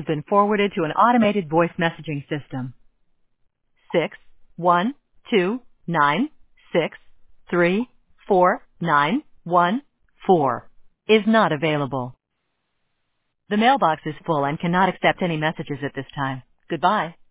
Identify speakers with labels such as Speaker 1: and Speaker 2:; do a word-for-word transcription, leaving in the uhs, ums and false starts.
Speaker 1: been forwarded to an automated voice messaging system. Six one two nine six three four nine one four is not available. The mailbox is full and cannot accept any messages at this time. Goodbye.